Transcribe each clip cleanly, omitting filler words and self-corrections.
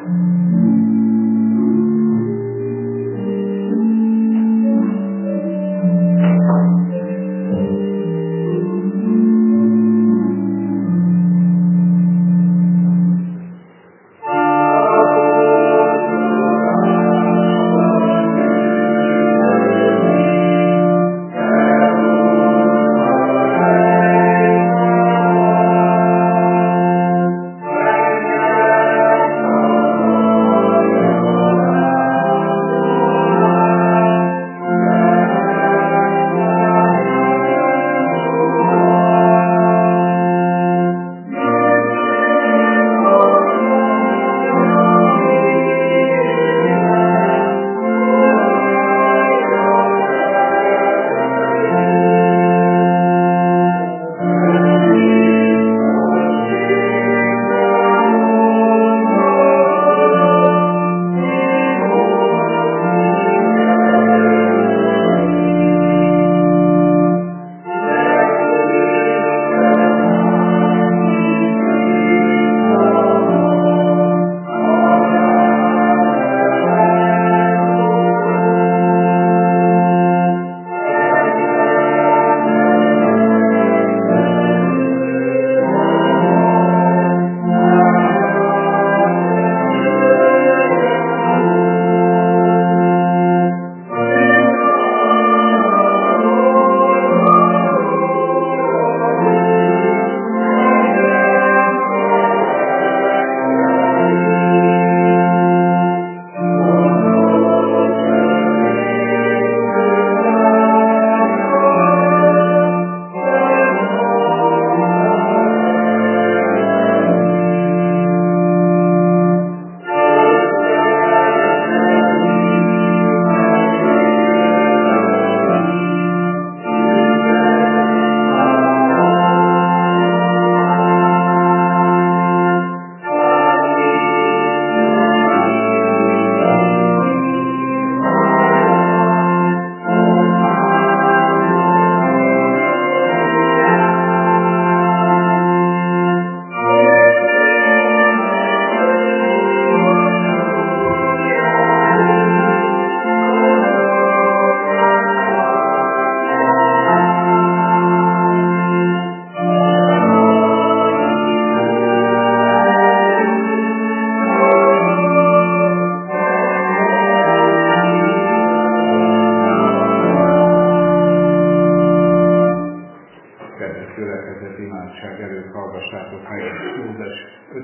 hallgassátok meg Mózes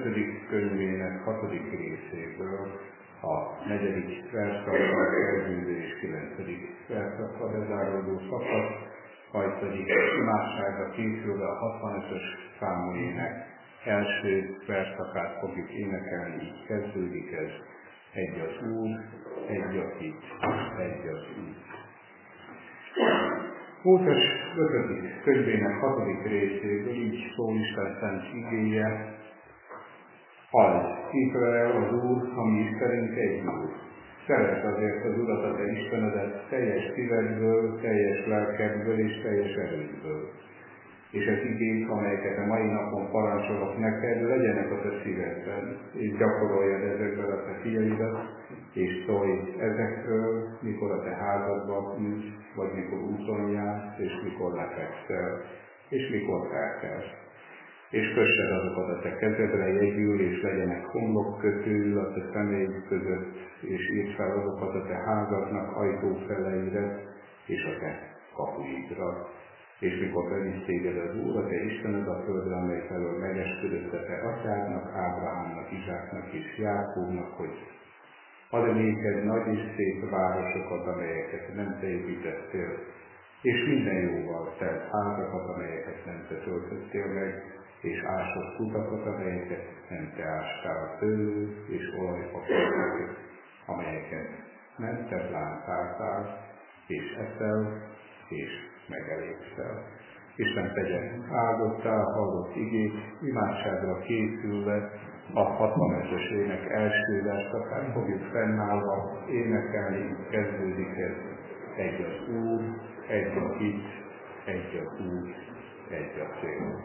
5. könyvének 6. részéből a 4. versszakkal kezdődő és 9. versszakkal bezáródó szakasz, majd pedig imádságra készülve a 65-ös számú ének első versszakát fogjuk énekelni, így kezdődik ez. Egy az Úr, egy az itt, egy az Úr. Mózes 5. könyvének 6. részéből így szól Isten szent igéje: Halld, Izrael, az Úr, a mi Istenünk egy Úr. Szeresd azért az Urat, a te Istenedet, teljes szívedből, teljes lelkedből és teljes erődből. És az igék, amelyeket a mai napon parancsolok neked, legyenek a te szívedben, és gyakoroljad ezekből a te fiaidat, és szólj ezekről, mikor a te házadba ülsz, vagy mikor úton jársz, és mikor lefekszel, és mikor felkelsz. És kössed azokat a te kezedre jegyül, és legyenek homlokkötőül a te szemeid között, és írd fel azokat a te házadnak ajtófeleire, és a te kapuidra. És mikor bevisz téged az Úr, a te Istened a földre, amely felől megesküdött a te atyádnak, Ábrahámnak, Izsáknak és Jákóbnak, hogy ad néked nagy és szép városokat, amelyeket nem te építettél, és minden jóval telt házakat, amelyeket nem te töltöttél meg, és ásott kutakat, amelyeket nem te ástál tőlő, és olajfakatokat, amelyeket nem te plántáltál, és eszel, és megelégszel. Isten tegye áldottá a hallott igét, imádságra készülve a 65-ös ének első versszakát fogjuk fennállva énekelni, kezdődik ez. Egy az Úr, egy a itt, egy az Úr, egy a cél.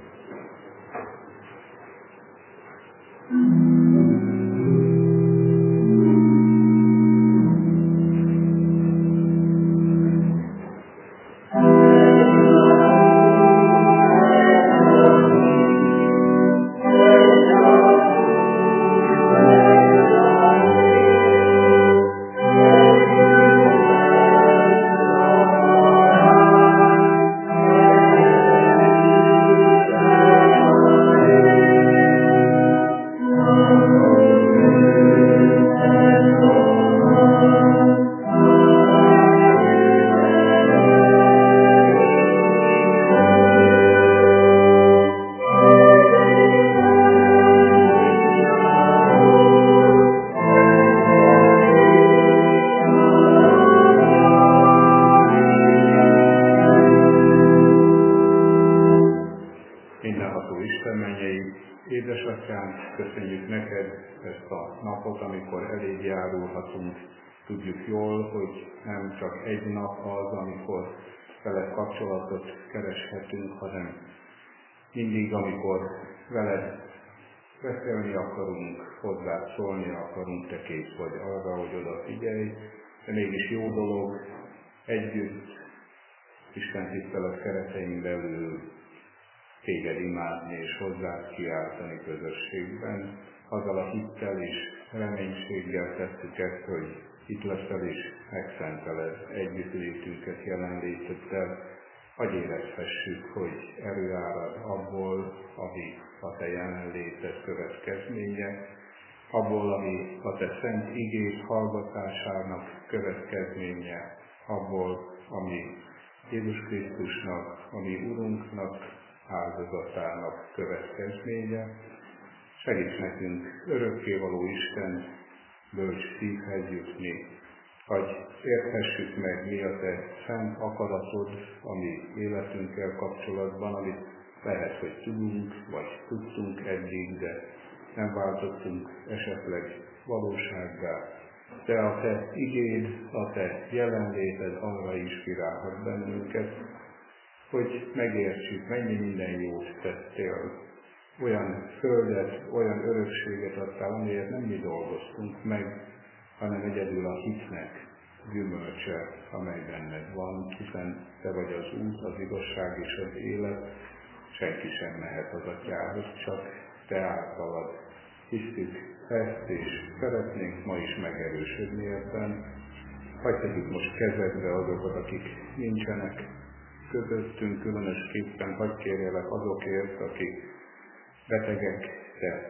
neked ezt a napot, amikor eléd járulhatunk. Tudjuk jól, hogy nem csak egy nap az, amikor veled kapcsolatot kereshetünk, hanem mindig, amikor veled beszélni akarunk, hozzád szólni akarunk, te kész vagy arra, hogy odafigyelj, de mégis jó dolog együtt, Isten tisztelet keretein belül téged imádni és hozzád kiáltani közösségben. Azzal a hittel és reménységgel tesszük ezt, hogy itt leszel és megszenteled együttlétünket jelenléteddel, hogy érezhessük, hogy erő árad abból, ami a te jelenléted következménye, abból, ami a te szent igéd hallgatásának következménye, abból, ami Jézus Krisztusnak, ami Urunknak, áldozatának következménye. Segíts nekünk örökkévaló Isten bölcs szívhez jutni, hogy érthessük meg, mi a te szent akaratod, ami életünkkel kapcsolatban, amit lehet, hogy tudunk, vagy tudtunk eddig, de nem váltottunk esetleg valósággá. De a te igéd, a te jelenléted arra inspirálhat bennünket, hogy megértsük, mennyi minden jót tettél. Olyan földet, olyan örökséget adtál, amiért nem mi dolgoztunk meg, hanem egyedül a hitnek gyümölcse, amely benned van, hiszen te vagy az út, az igazság és az élet, senki sem mehet az atyához, csak te általad. Hisztük ezt, és szeretnénk ma is megerősödni ebben. Hadd tegyük most kezedbe azokat, akik nincsenek közöttünk, különösképpen hadd kérjelek azokért, akik betegek, te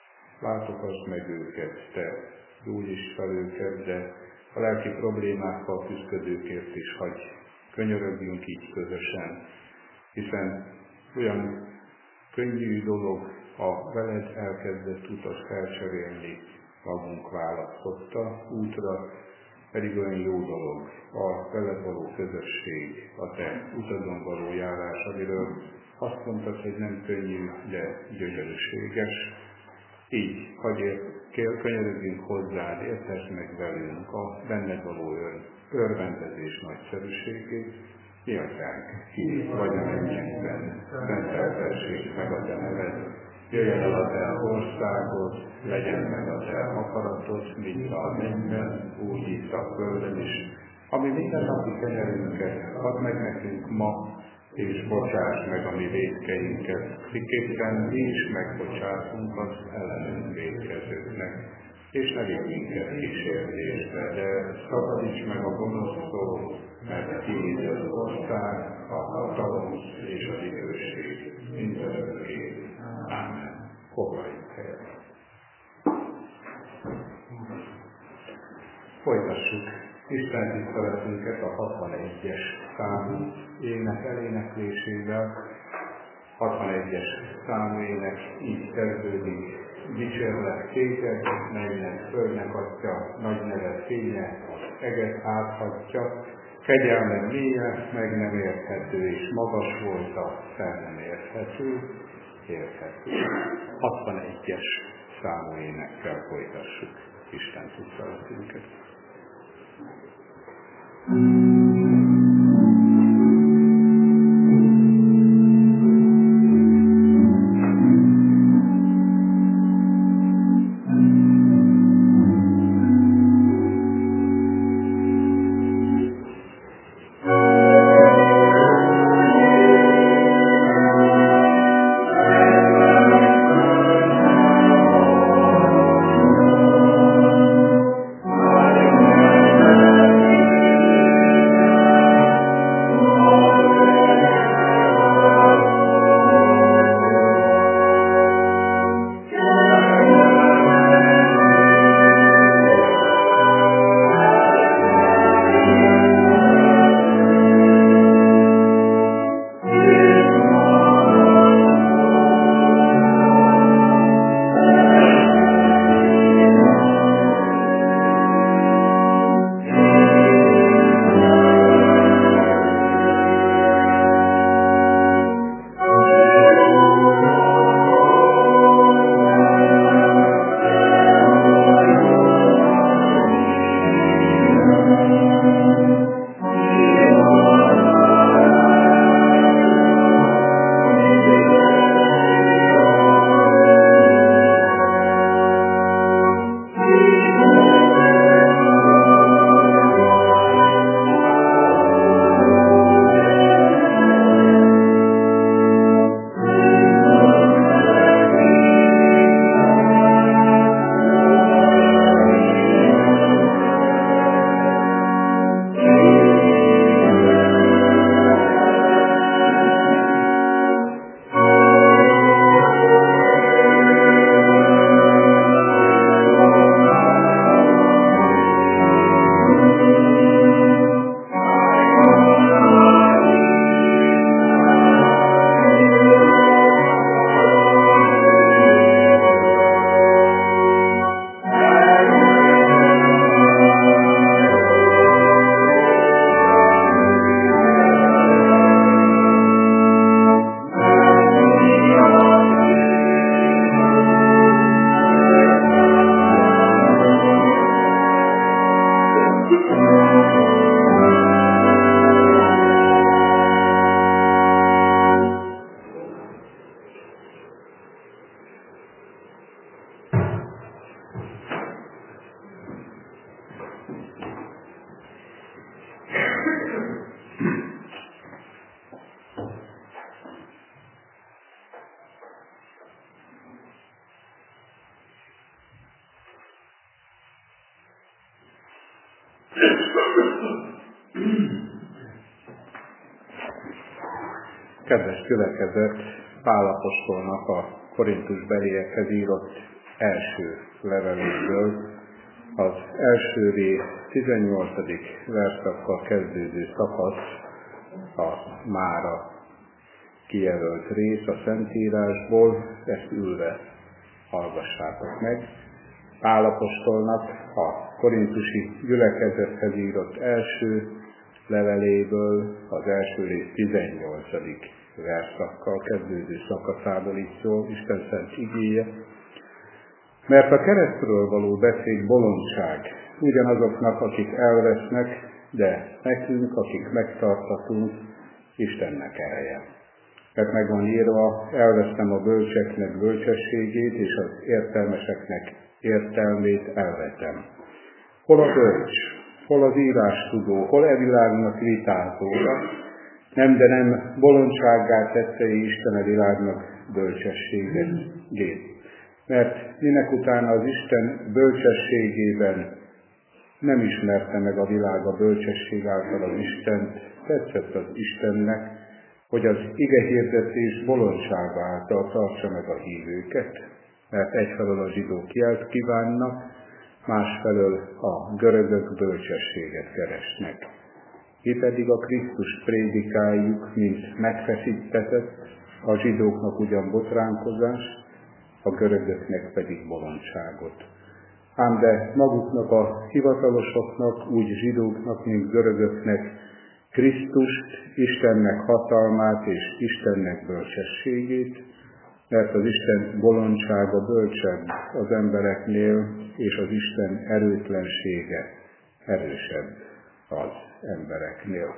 látogass meg őket, te gyógyíts fel őket, de a lelki problémákkal küzdködőkért is hadd könyörögjünk így közösen, hiszen olyan könnyű dolog a veled elkezdett utat felcserélni magunk választotta útra, pedig olyan jó dolog a veled való közösség, a te utadon való járás, amiről azt mondtad, hogy nem könnyű, de gyönyörűséges. Így, hagyj könyörögjünk hozzád, értesd meg velünk a benned való örvendezés nagyszerűségét. Mi atyánk, ki vagy a mennyekben, szenteltessék meg a te neved, jöjjön el a te országod, legyen meg a te akaratod, mint a mennyben, úgy itt a földön is. Ami mindennapi kenyerünket add meg nekünk ma, és bocsáss meg a mi vétkeinket, miképpen mi is megbocsátunk az ellenünk vétkezőknek. És ne vigy minket kísértésbe, de szabadíts meg a gonosztól, mert tiéd az ország, a hatalom és a dicsőség mindörökké. Ámen. Foglaljuk helyet. Folytassuk Isten tiszteletünket a 61-es számú ének eléneklésével. 61-es számú ének így kezdődik. Dicsérlek téged, melynek földnek adja, nagy neved fénye, az eget áthatja, kegyelmed mélye, meg nem érthető, és magas volt a fel nem érthető, érthető. 61-es számú énekkel folytassuk Isten tiszteletünket. Kedves gyülekezet, Pál apostolnak a korintusbeliekhez írott első leveléből, az első rész 18. verszakkal kezdődő szakasz, a mára kijelölt rész a Szentírásból, ezt ülve hallgassátok meg. Pál apostolnak a korintusi gyülekezethez írott első leveléből, az első rész 18. verszakkal kezdődő szakaszából így szól Isten szent igéje. Mert a keresztről való beszéd bolondság ugyanazoknak, akik elvesznek, de nekünk, akik megtartatunk, Istennek ereje. Mert meg van írva, elvesztem a bölcseknek bölcsességét, és az értelmeseknek értelmét elvetem. Hol a bölcs, hol az írástudó, hol e világnak vitázója, nem, de nem bolondsággá tette Isten a világnak bölcsességét. Mert minek utána az Isten bölcsességében nem ismerte meg a világ a bölcsesség által az Istent, tetszett az Istennek, hogy az igehirdetés bolondsága által tartsa meg a hívőket, mert egyfelől a zsidók jelt kívánnak, másfelől a görögök bölcsességet keresnek. Mi pedig a Krisztust prédikáljuk, mint megfeszítetett, a zsidóknak ugyan botránkozás, a görögöknek pedig bolondságot. Ám de maguknak a hivatalosoknak, úgy zsidóknak, mint görögöknek Krisztust, Istennek hatalmát és Istennek bölcsességét, mert az Isten bolondsága bölcsebb az embereknél, és az Isten erőtlensége erősebb az embereknél.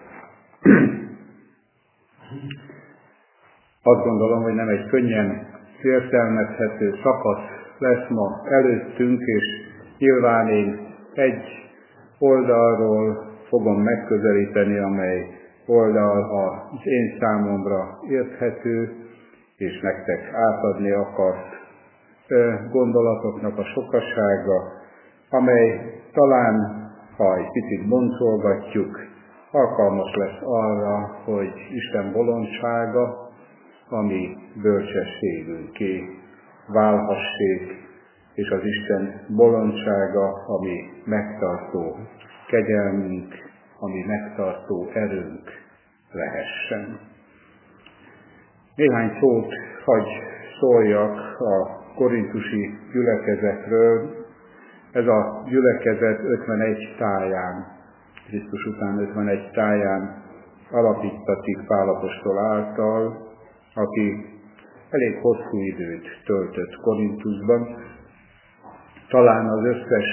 Azt gondolom, hogy nem egy könnyen értelmezhető szakasz lesz ma előttünk, és nyilván én egy oldalról fogom megközelíteni, amely oldal az én számomra érthető, és nektek átadni akart gondolatoknak a sokasága, amely talán, ha egy picit boncolgatjuk, alkalmas lesz arra, hogy Isten bolondsága, ami bölcsességünké válhassék, és az Isten bolondsága, ami megtartó kegyelmünk, ami megtartó erőnk lehessen. Néhány szót hagy szóljak a korintusi gyülekezetről. Ez a gyülekezet 51 táján, Krisztus után 51 táján alapíttatik Pál apostol által, aki elég hosszú időt töltött Korintusban. Talán az összes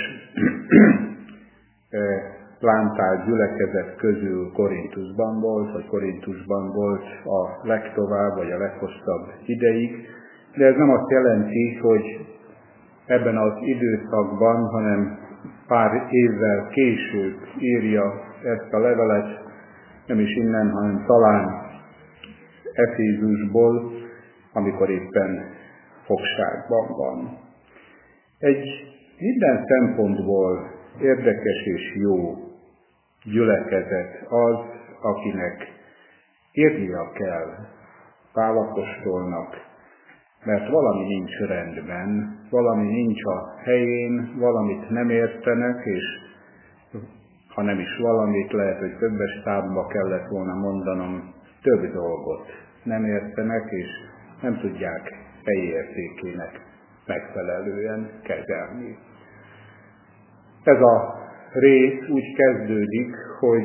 plántált gyülekezet közül Korintusban volt, vagy Korintusban volt a legtovább, vagy a leghosszabb ideig, de ez nem azt jelenti, hogy ebben az időszakban, hanem pár évvel később írja ezt a levelet, nem is innen, hanem talán Efézusból, amikor éppen fogságban van. Egy minden szempontból érdekes és jó gyülekezet az, akinek írnia kell Pál apostolnak, mert valami nincs rendben, valami nincs a helyén, valamit nem értenek, és ha nem is valamit, lehet, hogy többes számba kellett volna mondanom, több dolgot nem értenek, és nem tudják helyi értékének megfelelően kezelni. Ez a rész úgy kezdődik, hogy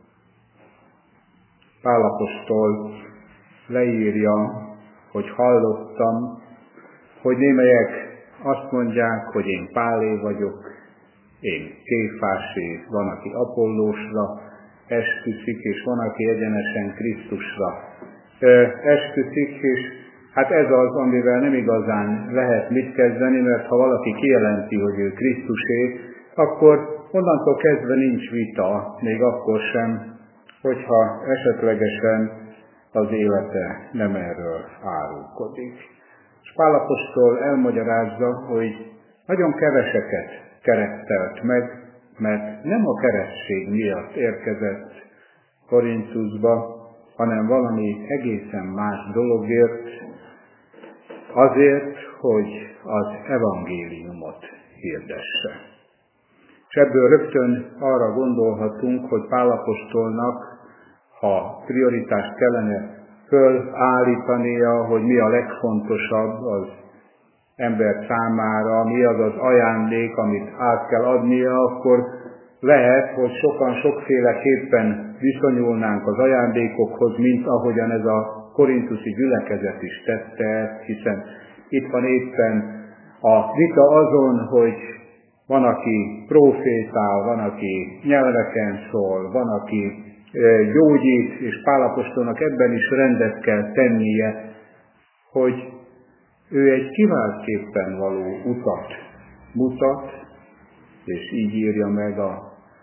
Pál apostol leírja, hogy hallottam, hogy némelyek azt mondják, hogy én Pálé vagyok, én Kéfásé, van, aki Apollósra esküszik, és van, aki egyenesen Krisztusra esküszik, és hát ez az, amivel nem igazán lehet mit kezdeni, mert ha valaki kijelenti, hogy ő Krisztusé, akkor onnantól kezdve nincs vita, még akkor sem, hogyha esetlegesen az élete nem erről árulkodik. És Pál apostol elmagyarázza, hogy nagyon keveseket keresztelt meg, mert nem a keresztség miatt érkezett Korinthusba, hanem valami egészen más dologért, azért, hogy az evangéliumot hirdesse. És ebből rögtön arra gondolhatunk, hogy Pál apostolnak, ha prioritást kellene fölállítania, hogy mi a legfontosabb az ember számára, mi az az ajándék, amit át kell adnia, akkor lehet, hogy sokan sokféleképpen viszonyulnánk az ajándékokhoz, mint ahogyan ez a korinthuszi gyülekezet is tette, hiszen itt van éppen a vita azon, hogy van, aki prófétál, van, aki nyelveken szól, van, aki gyógyít, és Pál apostolnak ebben is rendet kell tennie, hogy ő egy kiváltképpen való utat mutat, és így írja meg a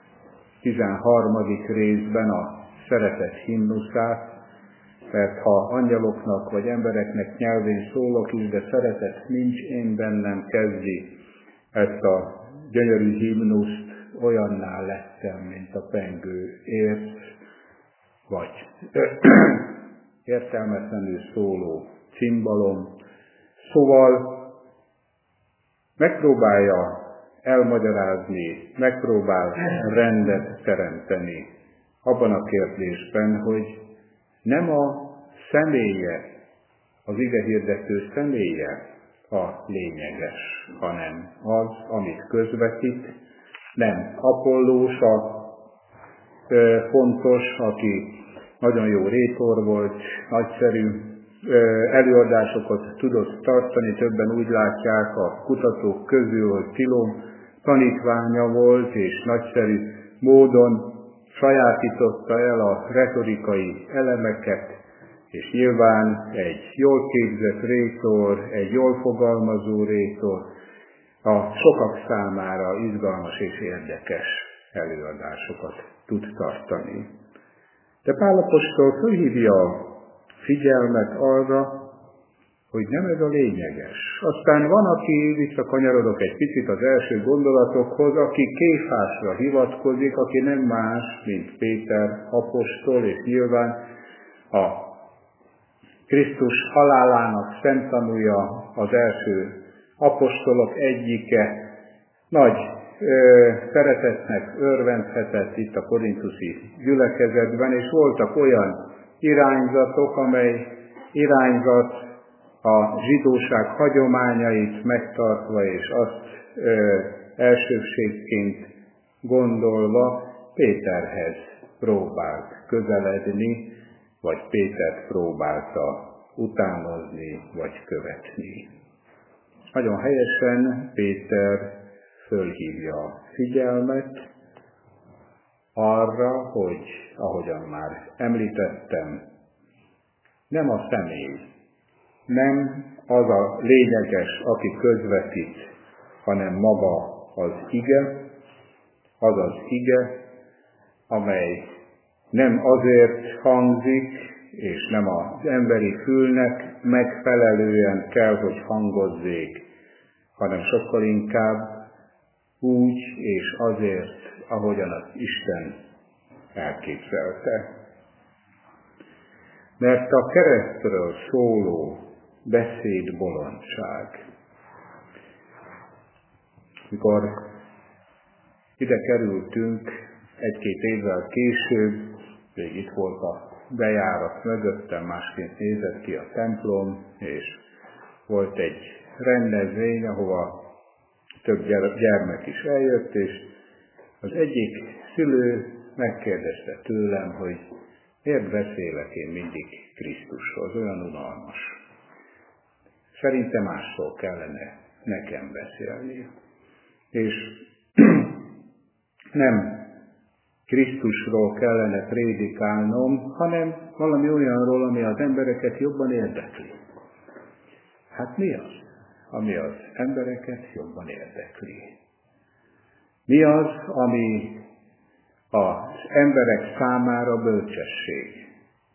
13. részben a szeretet himnuszát, mert ha angyaloknak vagy embereknek nyelvén szólok is, de szeretet nincs én bennem, kezdi ezt a gyönyörű himnuszt, olyanná lettem, mint a pengő ért, vagy értelmetlenül szóló cimbalom. Szóval megpróbálja elmagyarázni, megpróbál rendet teremteni abban a kérdésben, hogy nem a személye, az igehirdető személye a lényeges, hanem az, amit közvetít. Nem Apollós a fontos, aki nagyon jó rétor volt, nagyszerű előadásokat tudott tartani, többen úgy látják a kutatók közül, hogy Tilom tanítványa volt, és nagyszerű módon sajátította el a retorikai elemeket, és nyilván egy jól képzett rétor, egy jól fogalmazó rétor a sokak számára izgalmas és érdekes előadásokat tud tartani. De Pál apostol fölhívja a figyelmet arra, hogy nem ez a lényeges. Aztán van, aki, visszakanyarodok egy picit az első gondolatokhoz, aki Kéfásra hivatkozik, aki nem más, mint Péter apostol, és nyilván a Krisztus halálának szemtanúja, az első apostolok egyike, nagy szeretetnek örvendhetett itt a korinthuszi gyülekezetben, és voltak olyan irányzatok, amely irányzat a zsidóság hagyományait megtartva, és azt elsőbségként gondolva Péterhez próbált közeledni, vagy Pétert próbálta utánozni, vagy követni. Nagyon helyesen Péter fölhívja a figyelmet arra, hogy, ahogyan már említettem, nem a személy, nem az a lényeges, aki közvetít, hanem maga az ige, az az ige, amely nem azért hangzik, és nem az emberi fülnek megfelelően kell, hogy hangozzék, hanem sokkal inkább úgy és azért, ahogyan az Isten elképzelte. Mert a keresztről szóló beszéd bolondság. Mikor ide kerültünk egy-két évvel később, még itt volt a bejárat mögöttem, másként nézett ki a templom, és volt egy rendezvény, ahova több gyermek is eljött, és az egyik szülő megkérdezte tőlem, hogy miért beszélek én mindig Krisztusról, olyan unalmas. Szerintem másról kellene nekem beszélni. És nem Krisztusról kellene prédikálnom, hanem valami olyanról, ami az embereket jobban érdekli. Hát mi az, ami az embereket jobban érdekli? Mi az, ami az emberek számára bölcsesség?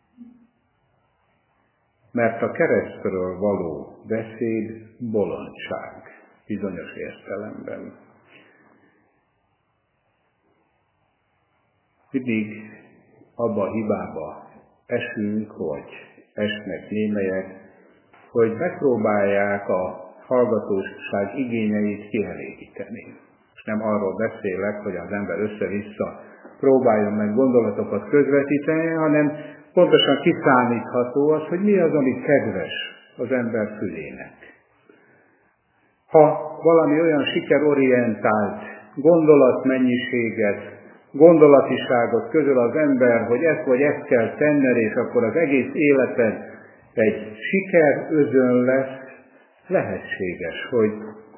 Mert a keresztről való beszéd bolondság bizonyos értelemben. mindig abba a hibába esünk, vagy esnek némelyek, hogy megpróbálják a hallgatóság igényeit kielégíteni. És nem arról beszélek, hogy az ember össze-vissza próbáljon meg gondolatokat közvetíteni, hanem pontosan kiszámítható az, hogy mi az, ami kedves az ember fülének. Ha valami olyan sikerorientált gondolatmennyiséget, gondolatiságot közöl az ember, hogy ezt vagy ezt kell tenned, és akkor az egész életed egy sikerözön lesz, lehetséges, hogy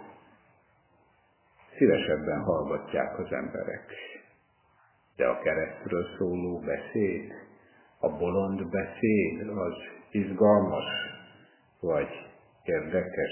szívesebben hallgatják az emberek. De a keresztről szóló beszéd, a bolond beszéd, az izgalmas, vagy érdekes.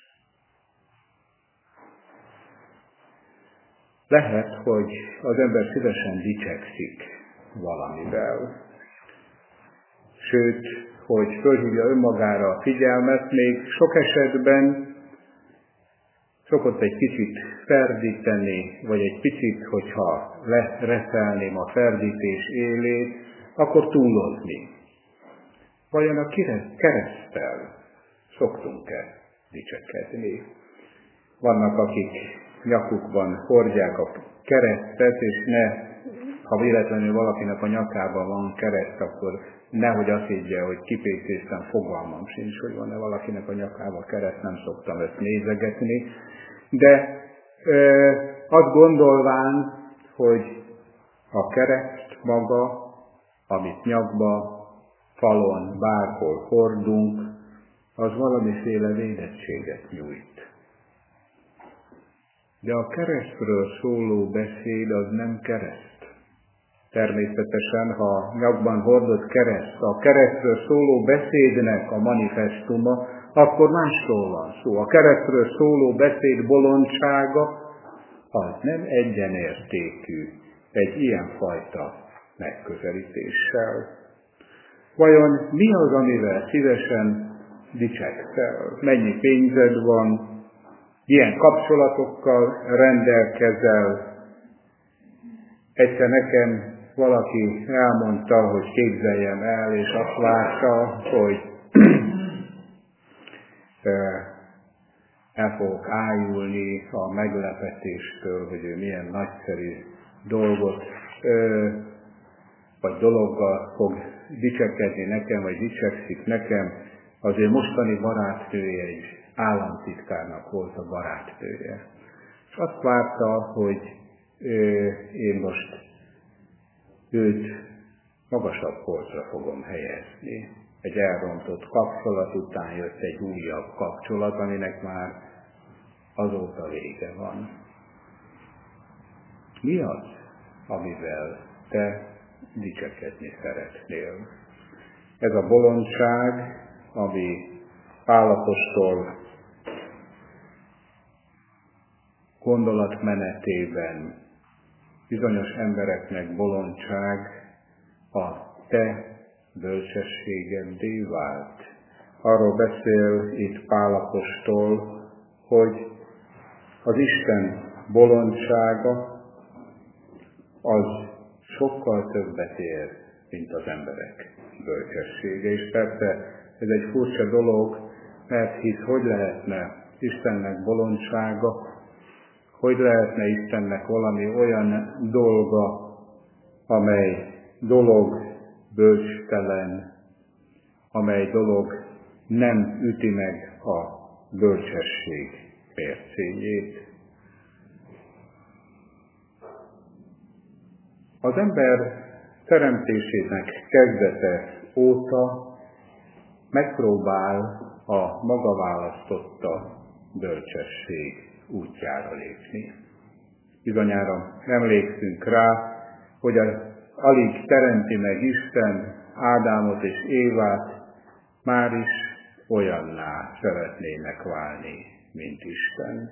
Lehet, hogy az ember szívesen dicsekszik valamivel. Sőt, hogy fölhívja önmagára a figyelmet, még sok esetben szokott egy kicsit ferdíteni, vagy egy picit, hogyha lereszelném a ferdítés élét, akkor túlozni. Vajon a kereszttel szoktunk-e dicsekedni? Vannak, akik nyakukban hordják a keresztet, és ha véletlenül valakinek a nyakában van kereszt, akkor nehogy azt higgye, hogy kipécéztem, fogalmam sincs, hogy van-e valakinek a nyakában kereszt, nem szoktam ezt nézegetni. De azt gondolván, hogy a kereszt maga, amit nyakba, falon, bárhol hordunk, az valamiféle védettséget nyújt. De a keresztről szóló beszéd az nem kereszt. Természetesen, ha nyakban hordott kereszt, a keresztről szóló beszédnek a manifestuma, akkor másról van szó. A keresztről szóló beszéd bolondsága az nem egyenértékű egy ilyenfajta megközelítéssel. Vajon mi az, amivel szívesen dicsekszel? Mennyi pénzed van? Milyen kapcsolatokkal rendelkezel? Egyszer nekem valaki elmondta, hogy képzeljem el, és azt várta, hogy el fogok ájulni a meglepetéstől, hogy ő milyen nagyszerű dolgot, vagy dologgal fog dicsekedni nekem, vagy dicsekszik nekem. Az ő mostani barátnője egy államtitkárnak volt a barátnője. És azt várta, hogy én most őt magasabb polcra fogom helyezni. Egy elrontott kapcsolat után jött egy újabb kapcsolat, aminek már azóta vége van. Mi az, amivel te dicsekedni szeretnél? Ez a bolondság, ami Pál apostol gondolatmenetében bizonyos embereknek bolondság, a te bölcsességeddé vált. Arról beszél itt Pál apostol, hogy az Isten bolondsága az sokkal többet ér, mint az emberek bölcsessége. És persze ez egy furcsa dolog, mert hisz hogy lehetne Istennek bolondsága, hogy lehetne Istennek valami olyan dolga, amely dolog bölcstelen, amely dolog nem üti meg a bölcsesség mércéjét. Az ember teremtésének kezdete óta megpróbál a maga választotta bölcsesség útjára lépni. Bizonyára emlékszünk rá, hogy alig teremti meg Isten Ádámot és Évát, már is olyanná szeretnének válni, mint Isten.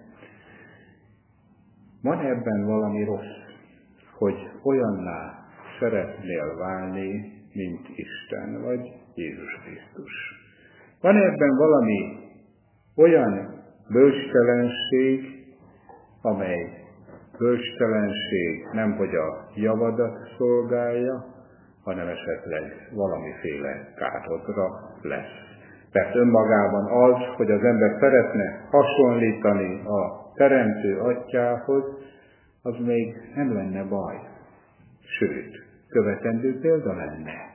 Van ebben valami rossz, hogy olyanná szeretnél válni, mint Isten, vagy Jézus Krisztus? Van ebben valami olyan bölcstelenség, amely bölcstelenség nemhogy a javadat szolgálja, hanem esetleg valamiféle károdra lesz. Mert önmagában az, hogy az ember szeretne hasonlítani a Teremtő Atyához, az még nem lenne baj. Sőt, követendő példa lenne.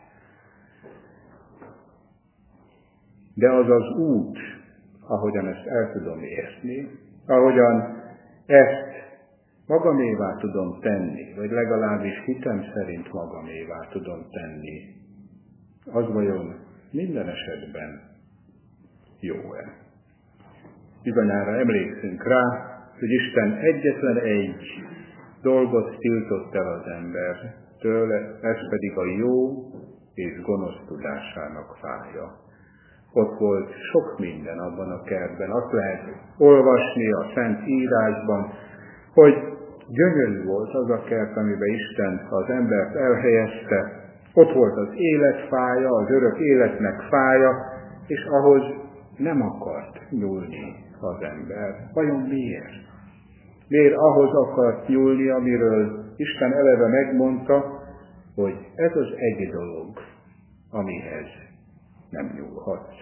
De az az út, ahogyan ezt el tudom érni, ahogyan ezt magamévá tudom tenni, vagy legalábbis hitem szerint magamévá tudom tenni, az vajon minden esetben jó-e? Bizonyára emlékszünk rá, hogy Isten egyetlen egy dolgot tiltott el az embertől, ez pedig a jó és gonosz tudásának fája. Ott volt sok minden abban a kertben. Azt lehet olvasni a Szent Írásban, hogy gyönyörű volt az a kert, amiben Isten az embert elhelyezte. Ott volt az élet fája, az örök életnek fája, és ahhoz nem akart nyúlni az ember. Vajon miért? Miért ahhoz akart nyúlni, amiről Isten eleve megmondta, hogy ez az egy dolog, amihez nem nyúlhatsz.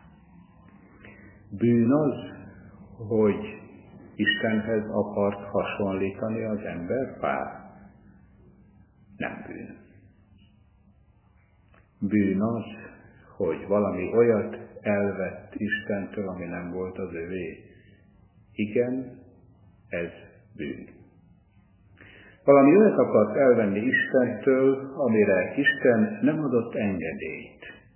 Bűn az, hogy Istenhez akart hasonlítani az ember fát? Nem bűn. Bűn az, hogy valami olyat elvett Istentől, ami nem volt az övé. Igen, ez bűn. Valami olyat akart elvenni Istentől, amire Isten nem adott engedélyt.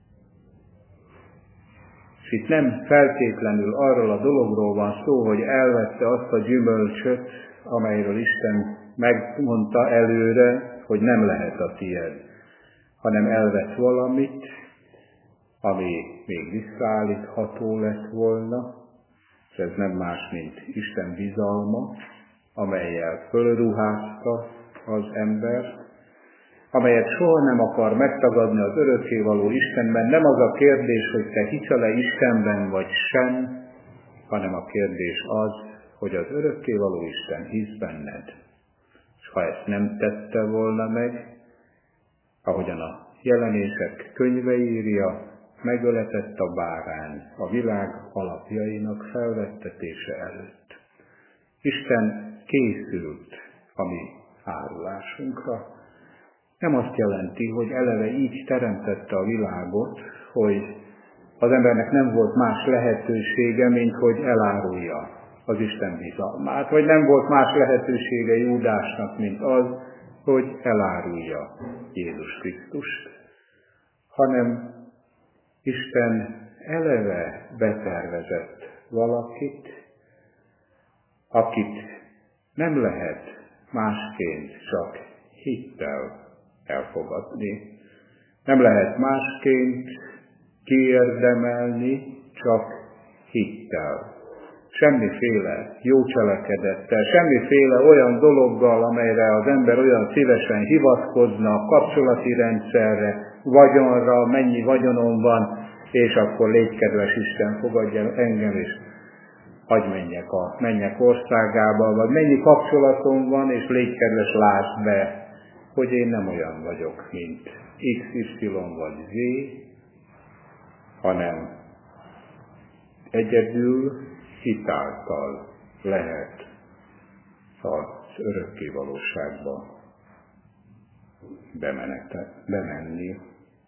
És itt nem feltétlenül arról a dologról van szó, hogy elvette azt a gyümölcsöt, amelyről Isten megmondta előre, hogy nem lehet a tied, hanem elvett valamit, ami még visszaállítható lett volna, és ez nem más, mint Isten bizalma, amellyel fölruházta az ember, amelyet soha nem akar megtagadni az örökkévaló Istenben. Nem az a kérdés, hogy te hiszel-e Istenben vagy sem, hanem a kérdés az, hogy az örökkévaló Isten hisz benned. És ha ezt nem tette volna meg, ahogyan a Jelenések könyve írja, megöletett a bárány a világ alapjainak felvettetése előtt. Isten készült a mi árulásunkra. Nem azt jelenti, hogy eleve így teremtette a világot, hogy az embernek nem volt más lehetősége, mint hogy elárulja az Isten bizalmát, vagy nem volt más lehetősége Júdásnak, mint az, hogy elárulja Jézus Krisztust, hanem Isten eleve betervezett valakit, akit nem lehet másként csak hittel elfogadni. Nem lehet másként kiérdemelni, csak hittel. Semmiféle jó cselekedettel, semmiféle olyan dologgal, amelyre az ember olyan szívesen hivatkozna, kapcsolati rendszerre, vagyonra, mennyi vagyonom van, és akkor légy kedves Isten, fogadja engem, és hadd menjek a mennyek országába, vagy mennyi kapcsolatom van, és légy kedves, lásd be, hogy én nem olyan vagyok, mint XY vagy Z, hanem egyedül hitáltal lehet az örökké valóságba bemenni.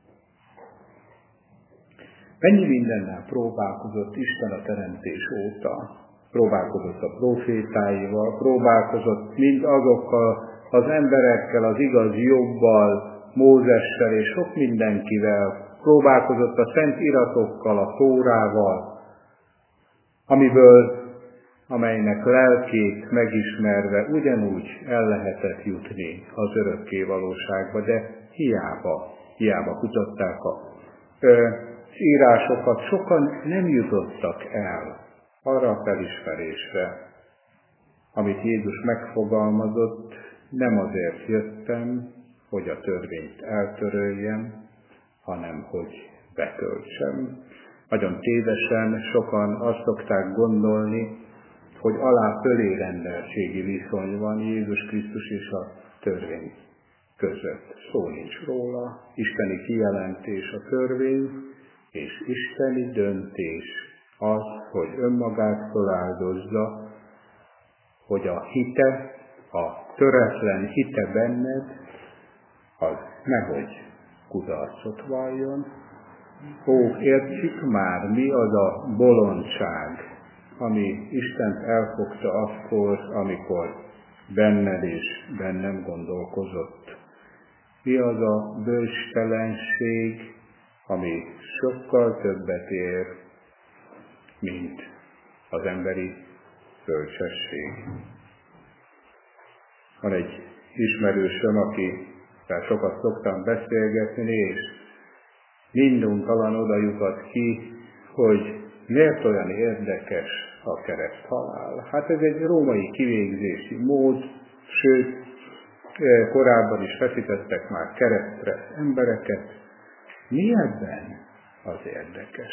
Mennyi mindennel próbálkozott Isten a teremtés óta? Próbálkozott a profétáival, próbálkozott mind azokkal az emberekkel, az igaz Jobbal, Mózessel és sok mindenkivel, próbálkozott a szent iratokkal, a Tórával, amelynek lelkét megismerve ugyanúgy el lehetett jutni az örökké valóságba, de hiába kutatták az írásokat, sokan nem jutottak el arra a felismerésre, amit Jézus megfogalmazott: nem azért jöttem, hogy a törvényt eltöröljem, hanem hogy betöltsem. Nagyon tévesen sokan azt szokták gondolni, hogy alá-fölé rendeltségi viszony van Jézus Krisztus és a törvény között. Szó nincs róla, isteni kijelentés a törvény, és isteni döntés az, hogy önmagát feláldozza, hogy a hite, a töretlen hite benned, az nehogy kudarcot valljon. Ó, értsük már, mi az a bolondság, ami Istent elfogta akkor, amikor benned és bennem gondolkozott. Mi az a bölcstelenség, ami sokkal többet ér, mint az emberi bölcsesség. Van egy ismerősöm, akivel sokat szoktam beszélgetni, és minduntalan oda jutott ki, hogy miért olyan érdekes a kereszthalál. Hát ez egy római kivégzési mód, sőt, korábban is feszítettek már keresztre embereket. Mi ebben az érdekes?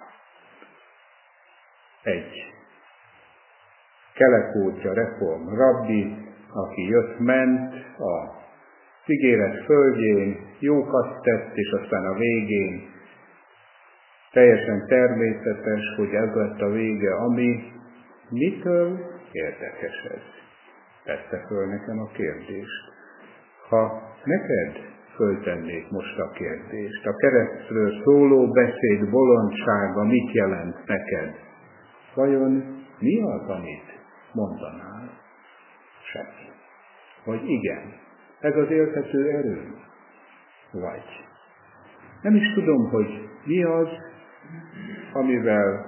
Egy kelekótya reform rabbi, aki jött-ment a ígéret földjén, jókat tett, és aztán a végén teljesen természetes, hogy ez lett a vége, ami mitől érdekes ez? Tette föl nekem a kérdést. Ha neked föltennék most a kérdést, a keresztről szóló beszéd bolondsága mit jelent neked? Vajon mi az, amit mondanál? Semmi. Vagy igen, ez az éltető erő? Vagy nem is tudom, hogy mi az, amivel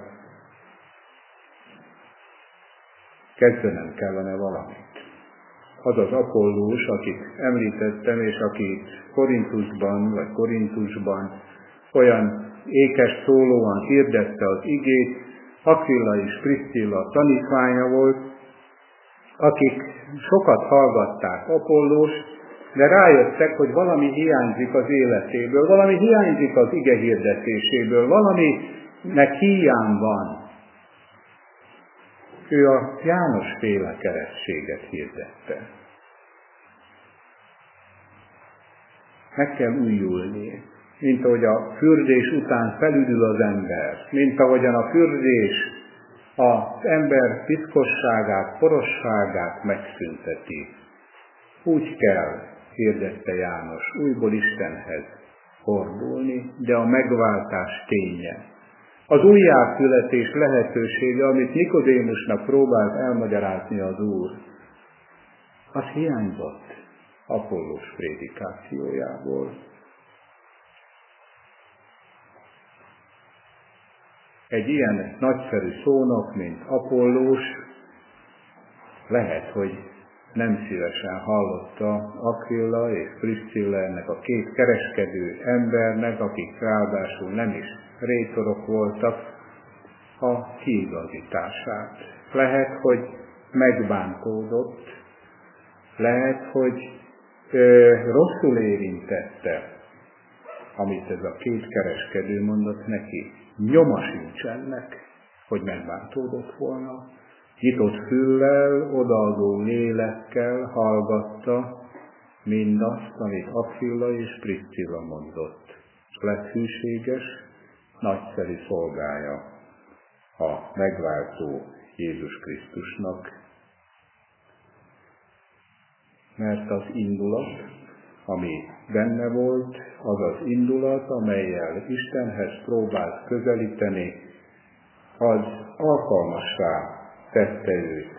kezdenem kellene valamit. Az az Apollós, akit említettem, és akit Korintusban olyan ékes szólóan hirdette az igét, Aquila és Priscilla tanítványa volt, akik sokat hallgatták Apollóst, de rájöttek, hogy valami hiányzik az életéből, valami hiányzik az ige hirdetéséből, valaminek hiány van. Ő a János-féle keresztséget hirdette. Meg kell újulni, mint ahogy a fürdés után felüdül az ember, mint ahogyan a fürdés az ember piszkosságát, porosságát megszünteti. Úgy kell, hirdette János, újból Istenhez fordulni, de a megváltás ténye. Az újjászületés lehetősége, amit Nikodémusnak próbált elmagyarázni az Úr, az hiányzott Apollós prédikációjából. Egy ilyen nagyszerű szónok, mint Apollós, lehet, hogy nem szívesen hallotta Aquila és Priscilla, ennek a két kereskedő embernek, akik ráadásul nem is rétorok voltak, a kiigazítását. Lehet, hogy megbántódott, lehet, hogy rosszul érintette, amit ez a két kereskedő mondott neki. Nyoma sincs ennek, hogy megbántódott volna. Nyitott füllel, odaadó lélekkel hallgatta mindazt, amit Aquila és Priscilla mondott. Lett hűséges, nagyszerű szolgája a megváltó Jézus Krisztusnak. Mert az indulat, ami benne volt, az az indulat, amellyel Istenhez próbált közelíteni, az alkalmassá tette őt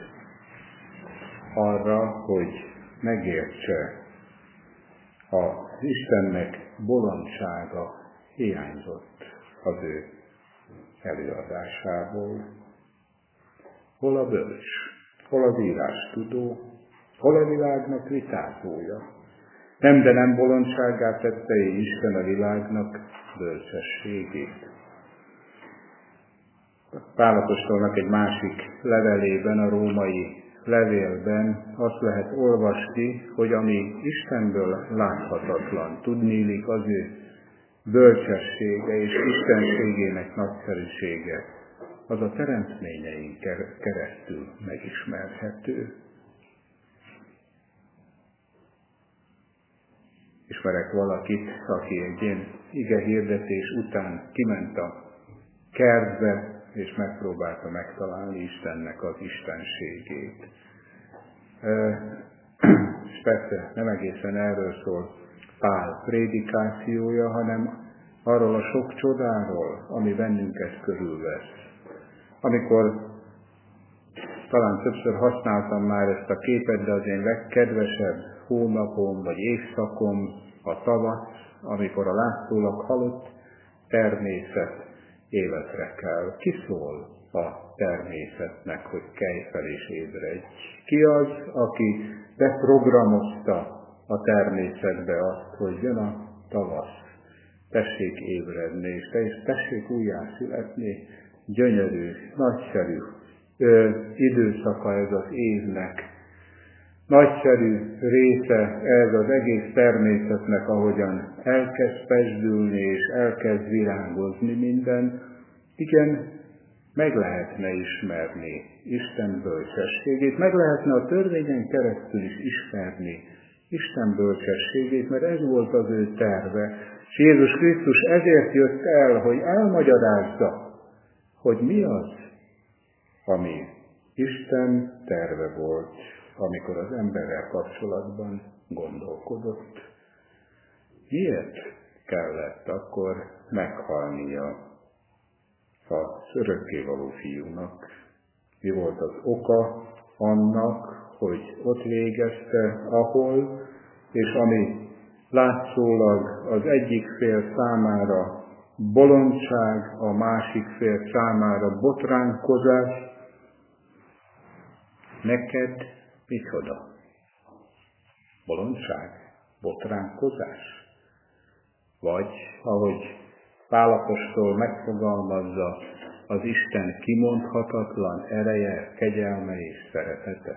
arra, hogy megértse, az Istennek bolondsága hiányzott az ő előadásából. Hol a bölcs, hol az írástudó, hol a világnak vitázója. Nem, de nem bolondságát tette Isten a világnak bölcsességét. Pál apostolnak egy másik levelében, a római levélben azt lehet olvasni, hogy ami Istenből láthatatlan, tudniillik az ő bölcsessége és istenségének nagyszerűsége, az a teremtményeink keresztül megismerhető. Ismerek valakit, aki egy ilyen ige hirdetés után kiment a kertbe, és megpróbálta megtalálni Istennek az istenségét. És persze nem egészen erről szól Pál prédikációja, hanem arról a sok csodáról, ami bennünket körülvesz. Amikor talán többször használtam már ezt a képet, de az én legkedvesebb hónapom vagy évszakom a tavasz, amikor a látszólag halott természet életre kell. Ki szól a természetnek, hogy kelj fel és ébredj? Ki az, aki beprogramozta a természetbe azt, hogy jön a tavasz, tessék ébredni, és tessék újjászületni, gyönyörű, nagyszerű időszaka ez az évnek, nagyszerű része ez az egész természetnek, ahogyan elkezd pesdülni és elkezd virágozni minden. Igen, meg lehetne ismerni Isten bölcsességét, meg lehetne a törvényen keresztül is ismerni Isten bölcsességét, mert ez volt az ő terve. És Jézus Krisztus ezért jött el, hogy elmagyarázza, hogy mi az, ami Isten terve volt, amikor az emberrel kapcsolatban gondolkodott. Miért kellett akkor meghalnia az örökkévaló fiúnak? Mi volt az oka annak, hogy ott végezte, ahol, és ami látszólag az egyik fél számára bolondság, a másik fél számára botránkozás, neked micsoda? Bolondság? Botránkozás? Vagy, ahogy Pál apostol megfogalmazza, az Isten kimondhatatlan ereje, kegyelme és szeretete?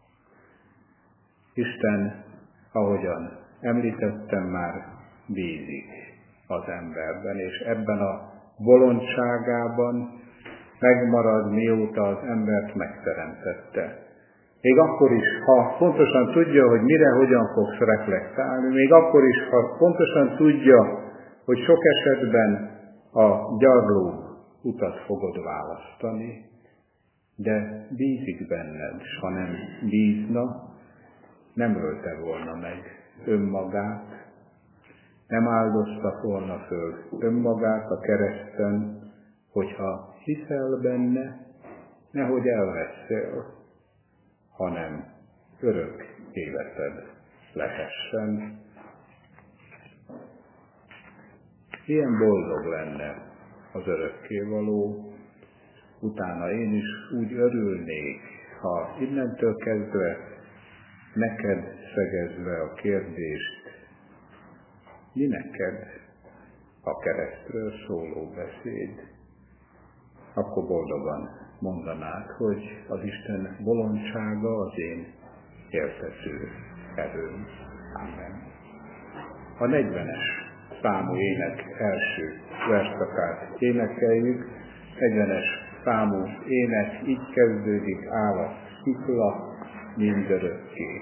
Isten, ahogyan említettem már, bízik az emberben, és ebben a bolondságában megmarad, mióta az embert megteremtette. Még akkor is, ha pontosan tudja, hogy mire, hogyan fogsz reflektálni, még akkor is, ha pontosan tudja, hogy sok esetben a gyarló utat fogod választani, de bízik benned, s ha nem bízna, nem ölte volna meg önmagát, nem áldozta volna föl önmagát a kereszten, hogyha hiszel benne, nehogy elvesszel, hanem örök életed lehessen. Ilyen boldog lenne az örökkévaló, utána én is úgy örülnék, ha innentől kezdve neked szegezve a kérdést, mi neked a keresztről szóló beszéd, akkor boldogan mondanád, hogy az Isten bolondsága az én éltető erőm. Amen. A 40-es számú ének első versszakát énekeljük. 40-es számú ének így kezdődik, áll a szikla mindörökké.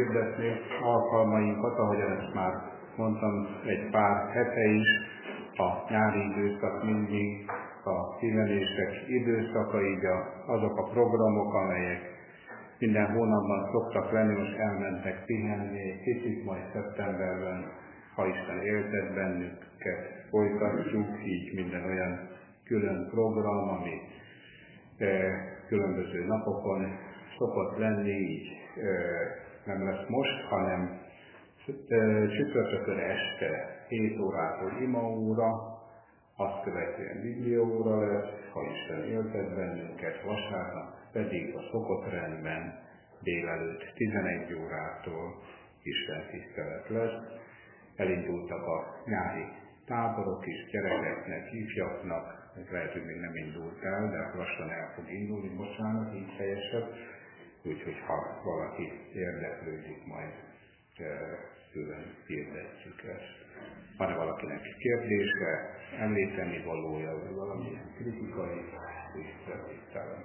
hirdetni alkalmainkat, ahogyan ezt már mondtam egy pár hete is, a nyári időszak mindig a pihenések időszaka, így azok a programok, amelyek minden hónapban szoktak lenni, most elmentek pihenni egy kicsit, majd szeptemberben, ha Isten éltet bennünket, folytatjuk, így minden olyan külön program, ami különböző napokon szokott lenni, így nem lesz most, hanem csütörtökön este 7 órától imaóra, azt követően bibliaóra lesz, ha Isten éltet bennünket, vasárnap pedig a szokott rendben délelőtt 11 órától Isten tisztelet lesz. Elindultak a nyári táborok is, gyerekeknek, ifjaknak, ez lehet, hogy még nem indult el, de lassan el fog indulni, bocsánat, így helyesebb. Úgyhogy ha valaki érdeklődik, majd külön hirdetjük ezt. Van-e valakinek kérdése, említeni valója, vagy valamilyen kritikai észrevétel?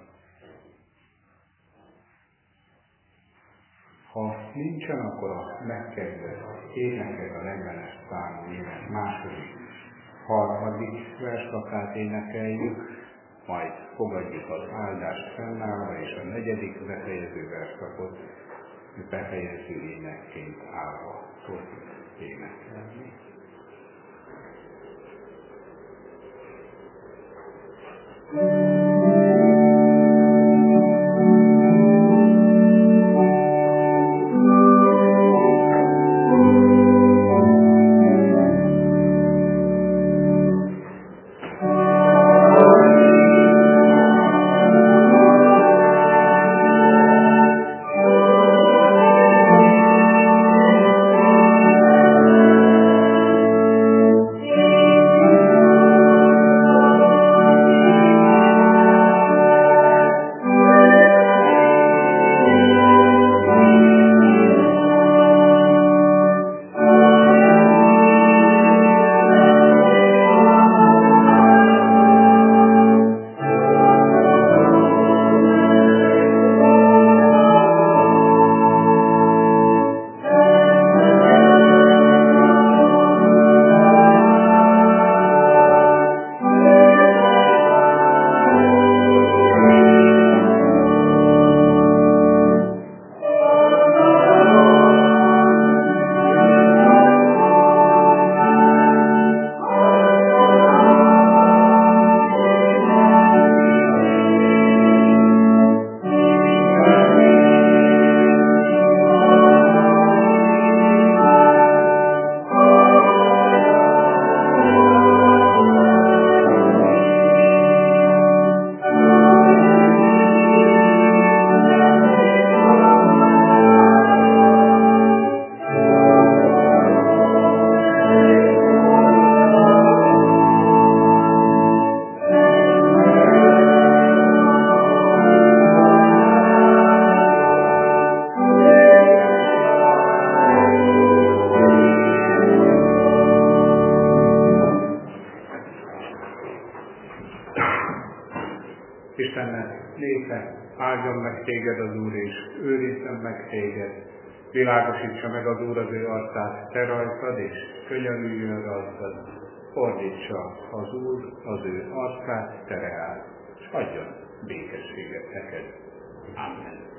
Ha nincsen, akkor a megkezdett énekek, a 40-es számú ének második, harmadik versszakát énekeljük, majd fogadjuk az áldást fennállva, és a 4. befejező versszakot befejező énekként állva fogjuk énekelni. Istennek népe, áldjon meg téged az Úr, és őrizzen meg téged. Világosítsa meg az Úr az ő arcát te rajtad, és könyörüljön rajtad. Fordítsa az Úr az ő arcát te reád, és adjon békességet neked. Amen.